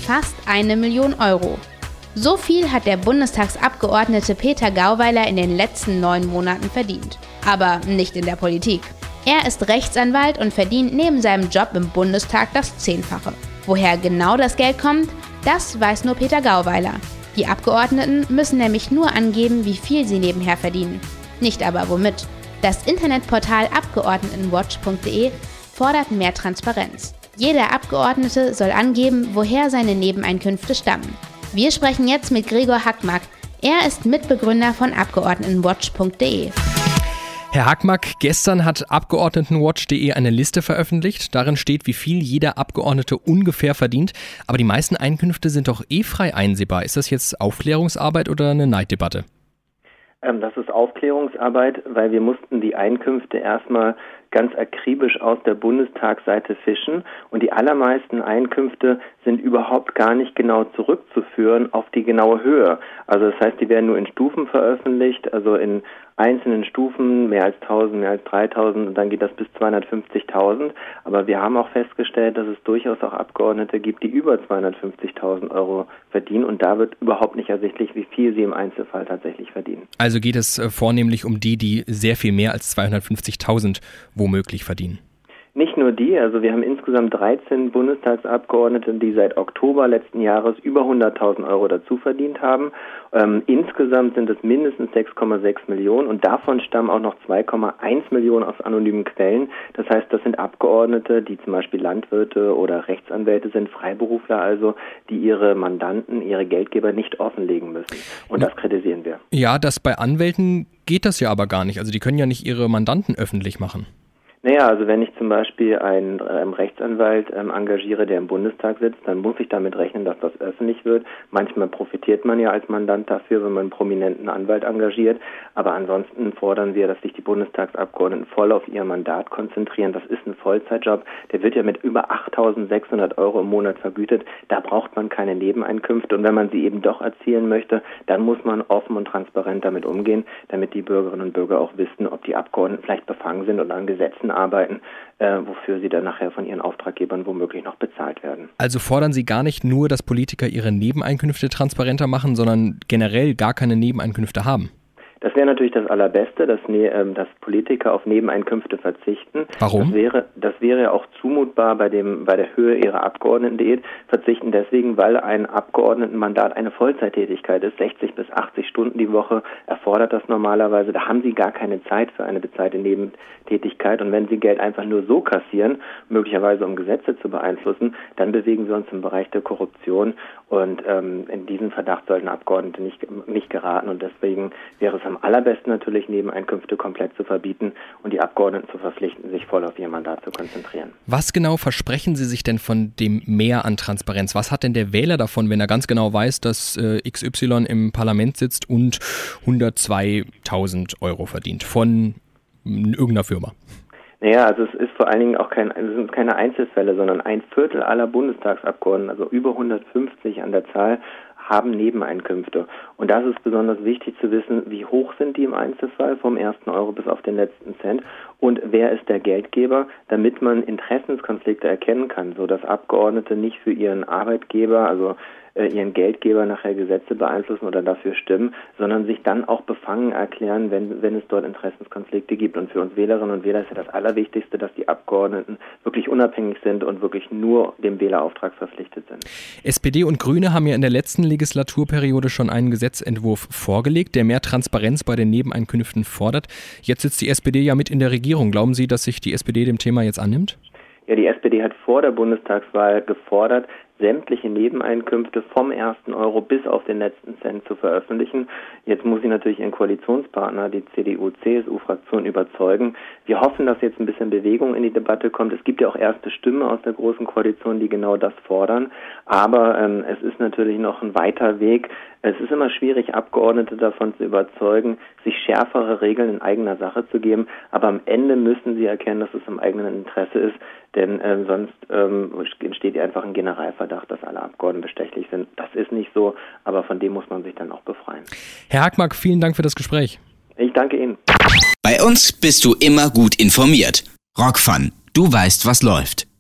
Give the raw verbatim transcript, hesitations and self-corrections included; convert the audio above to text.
fast eine Million Euro. So viel hat der Bundestagsabgeordnete Peter Gauweiler in den letzten neun Monaten verdient. Aber nicht in der Politik. Er ist Rechtsanwalt und verdient neben seinem Job im Bundestag das Zehnfache. Woher genau das Geld kommt, das weiß nur Peter Gauweiler. Die Abgeordneten müssen nämlich nur angeben, wie viel sie nebenher verdienen. Nicht aber womit. Das Internetportal abgeordnetenwatch punkt de fordert mehr Transparenz. Jeder Abgeordnete soll angeben, woher seine Nebeneinkünfte stammen. Wir sprechen jetzt mit Gregor Hackmack. Er ist Mitbegründer von abgeordnetenwatch punkt de. Herr Hackmack, gestern hat abgeordnetenwatch punkt de eine Liste veröffentlicht. Darin steht, wie viel jeder Abgeordnete ungefähr verdient. Aber die meisten Einkünfte sind doch eh frei einsehbar. Ist das jetzt Aufklärungsarbeit oder eine Neiddebatte? Ähm, das ist Aufklärungsarbeit, weil wir mussten die Einkünfte erstmal ganz akribisch aus der Bundestagsseite fischen und die allermeisten Einkünfte sind überhaupt gar nicht genau zurückzuführen auf die genaue Höhe. Also das heißt, die werden nur in Stufen veröffentlicht, also in einzelnen Stufen, mehr als tausend, mehr als dreitausend und dann geht das bis zweihundertfünfzigtausend. Aber wir haben auch festgestellt, dass es durchaus auch Abgeordnete gibt, die über zweihundertfünfzigtausend Euro verdienen und da wird überhaupt nicht ersichtlich, wie viel sie im Einzelfall tatsächlich verdienen. Also geht es vornehmlich um die, die sehr viel mehr als zweihundertfünfzigtausend womöglich verdienen? Nicht nur die, also wir haben insgesamt dreizehn Bundestagsabgeordnete, die seit Oktober letzten Jahres über hunderttausend Euro dazu verdient haben. Ähm, insgesamt sind es mindestens sechs Komma sechs Millionen und davon stammen auch noch zwei Komma eins Millionen aus anonymen Quellen. Das heißt, das sind Abgeordnete, die zum Beispiel Landwirte oder Rechtsanwälte sind, Freiberufler also, die ihre Mandanten, ihre Geldgeber nicht offenlegen müssen. Und das kritisieren wir. Ja, das bei Anwälten geht das ja aber gar nicht. Also die können ja nicht ihre Mandanten öffentlich machen. Naja, also wenn ich zum Beispiel einen ähm, Rechtsanwalt ähm, engagiere, der im Bundestag sitzt, dann muss ich damit rechnen, dass das öffentlich wird. Manchmal profitiert man ja als Mandant dafür, wenn man einen prominenten Anwalt engagiert. Aber ansonsten fordern wir, dass sich die Bundestagsabgeordneten voll auf ihr Mandat konzentrieren. Das ist ein Vollzeitjob. Der wird ja mit über achttausendsechshundert Euro im Monat vergütet. Da braucht man keine Nebeneinkünfte. Und wenn man sie eben doch erzielen möchte, dann muss man offen und transparent damit umgehen, damit die Bürgerinnen und Bürger auch wissen, ob die Abgeordneten vielleicht befangen sind und an Gesetzen arbeiten, äh, wofür sie dann nachher von ihren Auftraggebern womöglich noch bezahlt werden. Also fordern Sie gar nicht nur, dass Politiker ihre Nebeneinkünfte transparenter machen, sondern generell gar keine Nebeneinkünfte haben? Das wäre natürlich das Allerbeste, dass, dass Politiker auf Nebeneinkünfte verzichten. Warum? Das wäre, das wäre auch zumutbar bei dem, bei der Höhe ihrer Abgeordnetendiät. Verzichten deswegen, weil ein Abgeordnetenmandat eine Vollzeittätigkeit ist. sechzig bis achtzig Stunden die Woche erfordert das normalerweise. Da haben sie gar keine Zeit für eine bezahlte Nebentätigkeit. Und wenn sie Geld einfach nur so kassieren, möglicherweise um Gesetze zu beeinflussen, dann bewegen wir uns im Bereich der Korruption. Und ähm, in diesen Verdacht sollten Abgeordnete nicht, nicht geraten. Und deswegen wäre es am allerbesten natürlich, Nebeneinkünfte komplett zu verbieten und die Abgeordneten zu verpflichten, sich voll auf ihr Mandat zu konzentrieren. Was genau versprechen Sie sich denn von dem Mehr an Transparenz? Was hat denn der Wähler davon, wenn er ganz genau weiß, dass äh, X Y im Parlament sitzt und hundertzweitausend Euro verdient von irgendeiner Firma? Naja, also es ist vor allen Dingen auch kein, es sind keine Einzelfälle, sondern ein Viertel aller Bundestagsabgeordneten, also über hundertfünfzig an der Zahl, haben Nebeneinkünfte. Und das ist besonders wichtig zu wissen, wie hoch sind die im Einzelfall vom ersten Euro bis auf den letzten Cent und wer ist der Geldgeber, damit man Interessenskonflikte erkennen kann, sodass Abgeordnete nicht für ihren Arbeitgeber, also äh, ihren Geldgeber nachher Gesetze beeinflussen oder dafür stimmen, sondern sich dann auch befangen erklären, wenn, wenn es dort Interessenskonflikte gibt. Und für uns Wählerinnen und Wähler ist ja das Allerwichtigste, dass die Abgeordneten wirklich unabhängig sind und wirklich nur dem Wählerauftrag verpflichtet sind. S P D und Grüne haben ja in der letzten Legislaturperiode schon einen Gesetzentwurf vorgelegt, der mehr Transparenz bei den Nebeneinkünften fordert. Jetzt sitzt die S P D ja mit in der Regierung. Glauben Sie, dass sich die S P D dem Thema jetzt annimmt? Ja, die S P D hat vor der Bundestagswahl gefordert, sämtliche Nebeneinkünfte vom ersten Euro bis auf den letzten Cent zu veröffentlichen. Jetzt muss sie natürlich ihren Koalitionspartner, die C D U-C S U-Fraktion, überzeugen. Wir hoffen, dass jetzt ein bisschen Bewegung in die Debatte kommt. Es gibt ja auch erste Stimmen aus der Großen Koalition, die genau das fordern. Aber ähm, es ist natürlich noch ein weiter Weg. Es ist immer schwierig, Abgeordnete davon zu überzeugen, sich schärfere Regeln in eigener Sache zu geben. Aber am Ende müssen sie erkennen, dass es im eigenen Interesse ist. Denn äh, sonst ähm, entsteht einfach ein Generalverdacht, dass alle Abgeordneten bestechlich sind. Das ist nicht so, aber von dem muss man sich dann auch befreien. Herr Hackmack, vielen Dank für das Gespräch. Ich danke Ihnen. Bei uns bist du immer gut informiert. Rockfun, du weißt, was läuft.